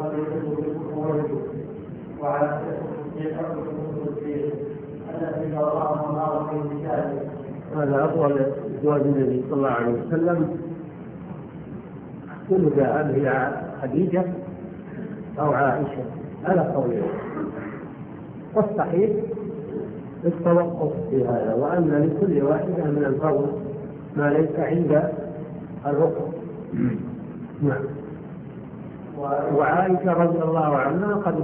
وعلى هذا أفضل زواج النبي صلى الله عليه وسلم. كل جاء هي خديجة أو عائشة على قولين، والصحيح التوقف في هذا، وأن لكل واحدة من الفضل ما ليس عند الركن. نعم. وعائشة رضي الله عنها قد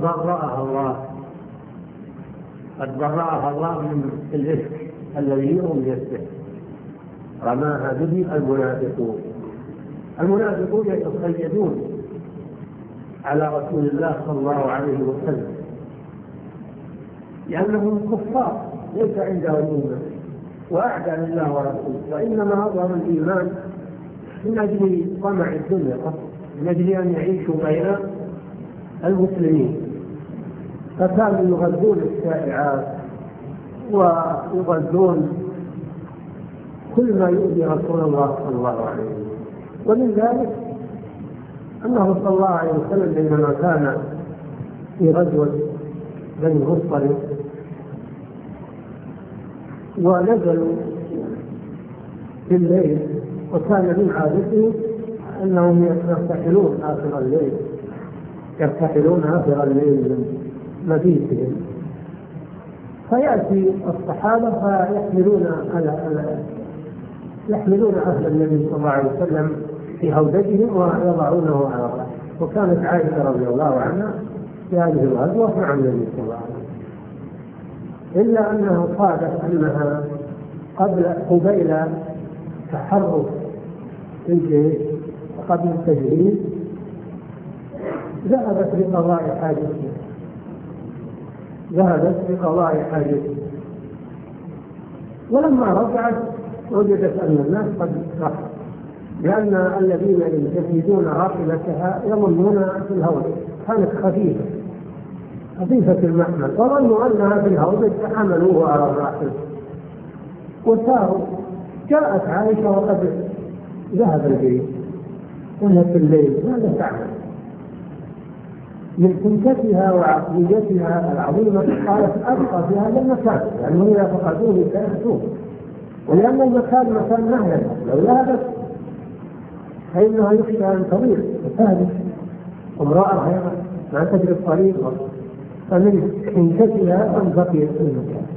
برأها الله من الإفك الذي رميت به، رماها به المنافقون يتصيدون على رسول الله صلى الله عليه وسلم لأنهم كفار ليس عندهم إيمان وأعداء لله ورسوله، وإنما أظهر الإيمان من أجل طمع الدنيا، من أجل أن يعيشوا بين المسلمين، فكانوا يغذون الشائعات ويغذون كل ما يؤذي رسول الله صلى الله عليه وسلم. ومن ذلك أنه صلى الله عليه وسلم بينما كان في غزوة بني مصطلق ونزلوا في الليل، وكان من عادته أنهم يرتحلون آخر الليل من مبيتهم، فيأتي الصحابة فيحملون أهل النبي صلى الله عليه وسلم في هودجهم ويضعونه على الرأس. وكانت عائشة رضي الله عنها في هذه الغزوة مع النبي صلى الله عليه وسلم، إلا أنها صادت أنها قبيل تحرك الجيش قبل التجهيز ذهبت لقضاء حاجتها، ولما رجعت وجدت أن الناس قد رحلوا، لأن الذين يجهزون راحلتها يظنون في الهودج كانت خفيفة المحمل، وظنوا أنها في الهودج فحملوه على الراحلة وساروا. جاءت عائشة وقد ذهب الجيش وهي في الليل، ماذا تعمل؟ من حنكتها وعقليتها العظيمة قالت أبقى في هذا المكان، لأنه إذا فقدوني سيأتون، ولأن المكان مكان مهلكة، لو ذهبت فإنها يخشى أن تضيع وتهلك، امرأة ما تدري الطريق، فمن حنكتها أن بقيت في المكان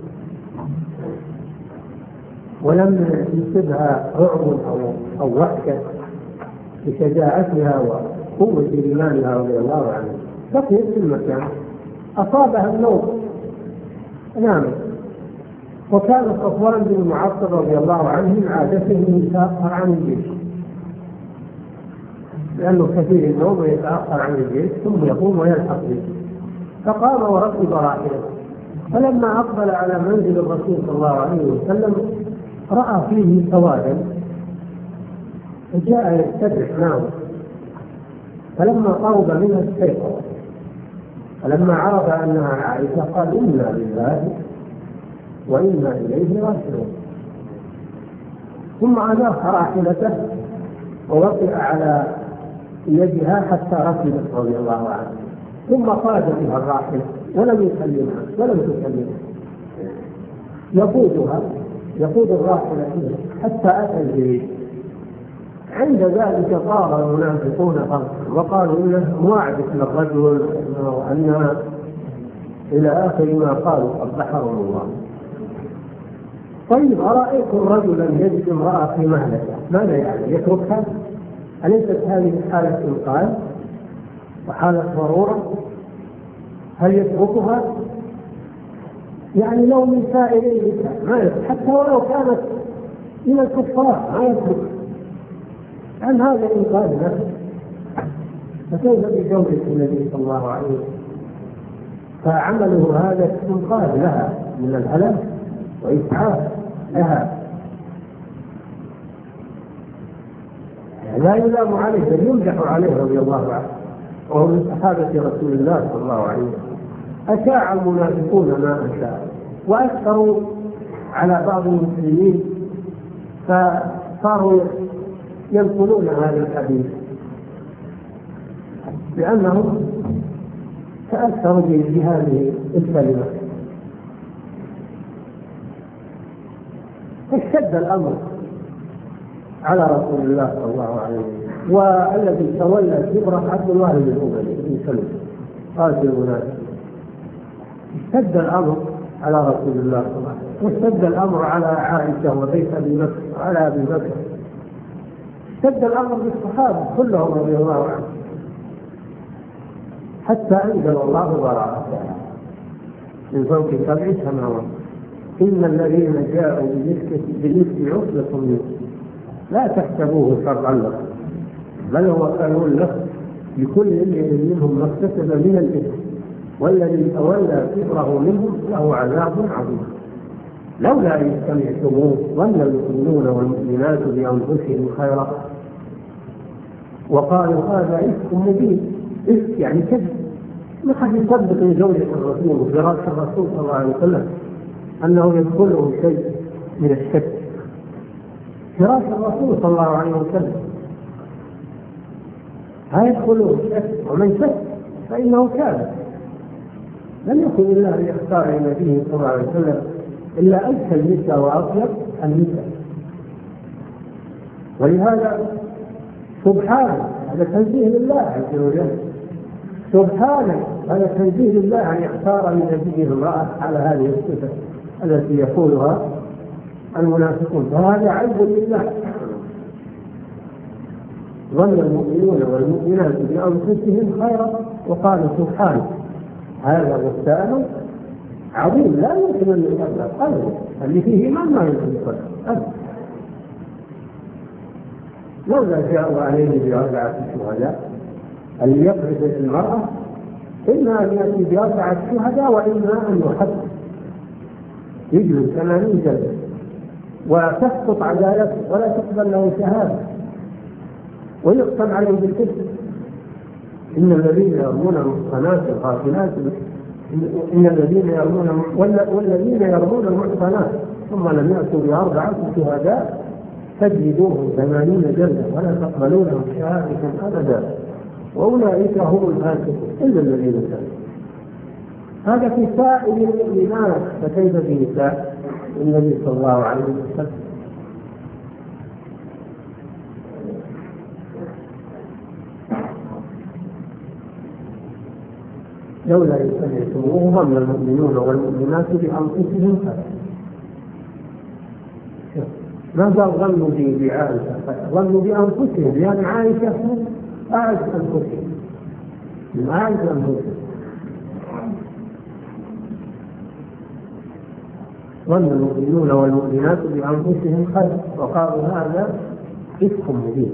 ولم يصبها رعب أو وحشة بشجاعتها وقوة إيمانها رضي الله عنها، بقيت في المكان. أصابها النوم نامت. وكان صفوان بن معطل رضي الله عنه من عادته يتأخر عن الجيش، لأنه كثير النوم ويتأخر عن الجيش ثم يقوم ويلحق به، فقام وركب راحلته، فلما أقبل على منزل الرسول صلى الله عليه وسلم رأى فيه سوادا فجاء يستدرك معه، فلما قرب منها استيقظ، فلما عرف أنها عائشة قال إنا لله وإنا إليه راجعون، ثم أناخ راحلته ووقع على يدها حتى ركبت رضي الله عنها، ثم قاد بها الراحلة ولم يكلمها ولم تكلمها، يقود الراحلة حتى أتى الجيش. عند ذلك قال المنافقون وقالوا إنه واعدك للرجل وأنها إلى آخر ما قالوا قبحهم الله. طيب أرأيكم رجلا يجد امرأة في مهلكة ماذا يعني؟ يتركها؟ أليست هذه حالة إنقاذ وحالة ضرورة؟ هل يتركها؟ يعني لو من سائرين ما يترك، حتى ولو كانت من الكفار ما يترك، عن هذا إنقاذ نفسه، فكيف بجودة النبي صلى الله عليه وسلم؟ فعمله هذا إنقاذ لها من الهلاك وإسعاف لها، لا يلام عليه بل يمدح عليه رضي الله عنه، وهو من صحابة رسول الله صلى الله عليه وسلم. أشاع المنافقون ما أشاع وأكثروا على بعض المسلمين، فصاروا ينقلون هذا الحديث لأنهم تأثر بهذه الكلمة فاشتد الأمر على رسول الله صلى الله عليه وسلم. والذي تولى الكبرى عبد الله بن أبي بن سلول قائد المنافقين. اشتد الأمر على رسول الله صلى الله عليه وسلم، واشتد الأمر على عائشة وبيت أبي بكر وعلى أبي بكر، اشتد الأمر بالصحابة كلهم رضي الله عنهم، حتى أنزل الله براءة من فوق 7 سماوات. إن الذين جاءوا بالإفك عصبة منكم لا تحسبوه شرا لكم بل هو خير لكم لكل امرئ منهم ما اكتسب من الإثم والذي تولى كبره منهم له عذاب عظيم. لولا إذ سمعتموه ظن المؤمنون والمؤمنات بأنفسهم خيرا وقالوا هذا إفك مبين. إفك يعني كذب، ما حد يصدق من زوجة الرسول وفراش الرسول صلى الله عليه وسلم أنه يدخله شيء من الشك. فراش الرسول صلى الله عليه وسلم لا يدخله الشك، ومن شك فإنه كاذب. لم يكن الله ليختار لنبيه صلى الله عليه وسلم إلا أزكى النساء وأطيب النساء. ولهذا سبحانه هذا تنزيه لله عز وجل، سبحانه هذا تنزيه لله أن يختار لنبيه امرأة على هذه الصفة التي يقولها المنافقون، فهذا عيب لله. ظن المؤمنون والمؤمنات بأنفسهم خيرا وقالوا سبحانه هذا بهتان عظيم لا يمكن أن يصدق أبدا، اللي فيه ما يمكن يصدق أبدا. لولا جاءوا عليه ب4 شهداء اللي يقذف المرأة إما أن يأتي ب4 شهداء وإما أن يحد يجلس 80 جلدة وتسقط عدالته ولا تقبل له شهادة ويختم عليه بالكذب. إن الذين يرمون المحصنات الغافلات إن الذين يرمون والذين يرمون المحصنات ثم لم يأتوا ب4 شهداء فاجلدوهم 80 جلدة ولا تقبلوا لهم شهادة أبدا وأولئك هم الفاسقون إلا الذين تابوا. هذا في سائر المؤمنات، فكيف في نساء النبي صلى الله عليه وسلم؟ لولا إذ سمعتموه ظن المؤمنون والمؤمنات بأنفسهم خيرا. ماذا ظنوا بعائشة؟ ظنوا بأنفسهم، لأن عائشة أعز أنفسهم من أعز أنفسهم. ظن المؤمنون والمؤمنات بأنفسهم خيرا وقالوا هذا إفك مبين.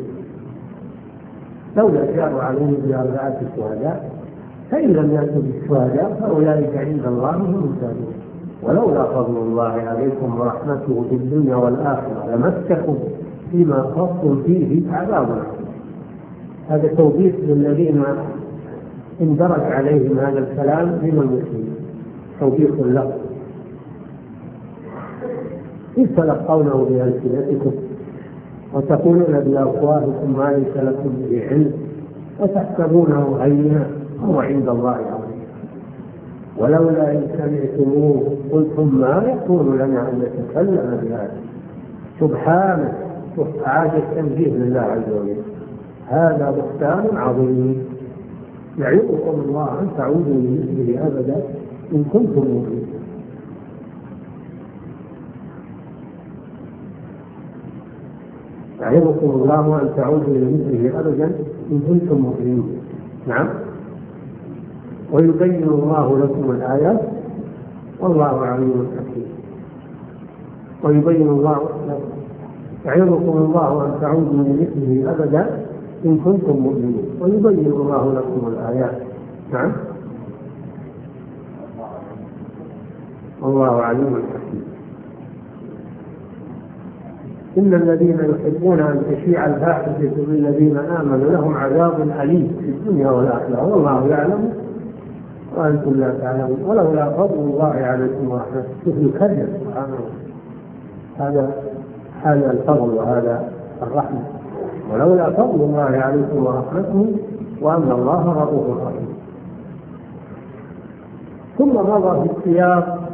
لولا جاءوا عليه ب4 شهداء فإن لم يأتوا بالشهداء فأولئك عند الله هم الكاذبون. ولولا فضل الله عليكم ورحمته في الدنيا والآخرة لمسكم فيما أخذتم فيه عذاب عظيم. هذا توبيخ للذين اندرج عليهم هذا الكلام من المسلمين، توبيخ له. إذ تلقونه بألسنتكم وتقولون بأفواهكم ما ليس لكم به علم وتحسبونه هينا هو عند الله عظيم. ولولا إن سمعتموه قلتم ما يكون لنا أن نتكلم بهذا. سبحانه إعادة تنزيه لله عز وجل، هذا بهتان عظيم يعظكم الله أن تعودوا لمثله أبدا إن كنتم مؤمنين. يعظكم الله أن تعودوا لمثله أبدا إن كنتم مؤمنين. نعم. ويبين الله لكم الآيات والله عليم حكيم. ويبين الله لكم يعظكم الله أن تعودوا لمثله أبدا إن كنتم مؤمنين ويبين الله لكم الآيات. نعم. والله عليم حكيم. إن الذين يحبون أن تشيع الفاحشة بالذين آمنوا لهم عذاب أليم في الدنيا والآخرة والله يعلم وأنتم لا تعلمون. ولولا فضل الله عليكم ورحمته يكرر سبحانه. هذا الفضل وهذا الرحمة. ولولا فضل الله عليكم ورحمته وأن الله رؤوف رحيم. ثم مضى في السياق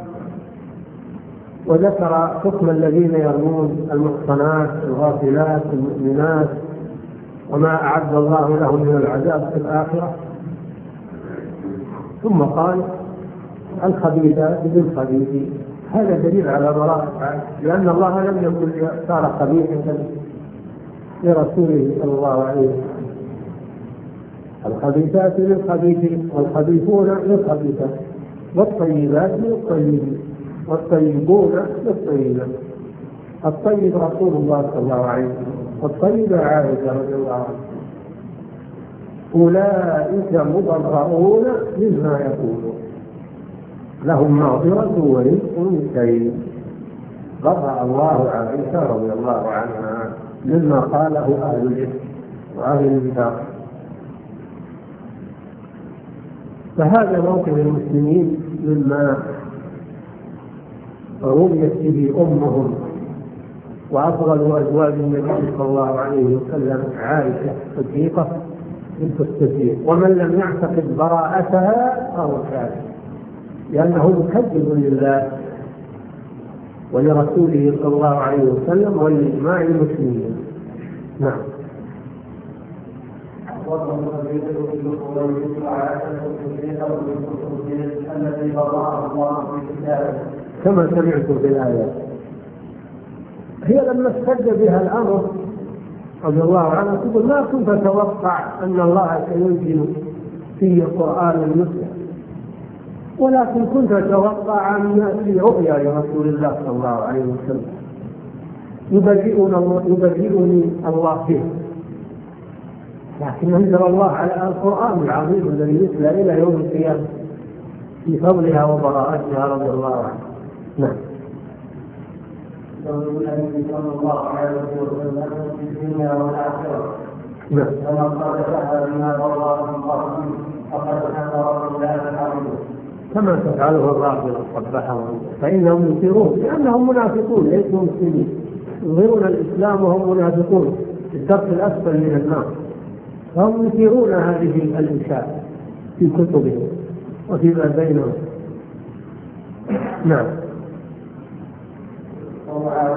وذكر حكم الذين يرمون المحصنات الغافلات المؤمنات وما أعد الله لهم من العذاب في الآخرة، ثم قال الخبيثات للخبيثين. هذا دليل على براءة، لأن الله لم يقل صار خبيثا لرسوله صلى الله عليه وسلم. الخبيثات للخبيثين والخبيثون للخبيثات والطيبات للطيبين والطيبون للطيبات. الطيب رسول الله صلى الله عليه وسلم والطيبة عائشة رضي الله عنها. أولئك مبرؤون مما يقولون لهم مغفرة ورزق كريم. برأ الله عائشة رضي الله عنها مما قاله أهل الإثم وأهل النفاق. فهذا موقف المسلمين مما رميت به أمهم وأفضل أزواج النبي صلى الله عليه وسلم عائشة الصديقة بنت الصديق، ومن لم يعتقد براءتها فهو كافر، لأنه مكذب لله ولرسوله صلى الله عليه وسلم ولإجماع المسلمين. نعم. كما سمعتم في الآيات، هي لما اشتد بها الأمر رضي الله عنها تقول ما كنت أتوقع أن الله سينزل في القرآن المسلم، ولكن كنت أتوقع أن يأتي رؤيا لرسول الله صلى الله عليه وسلم يبرئني الله فيه، لكن أنزل الله على القرآن العظيم الذي يتلى إلى يوم القيامة في فضلها وبراءتها رضي الله عنها. نعم. النبي صلى الله عليه وسلم في الدنيا والآخرة. نعم. كما قال تعالى بما الله فقد كان رب لا يحرمه. كما تفعله الرافضة صبحهم، فإنهم ينكرون لأنهم منافقون ليسوا مسلمين، يظهرون الإسلام وهم منافقون في الدرك الأسفل من النار، فهم ينكرون هذه الإنشاء في كتبهم وفيما بينهم. نعم.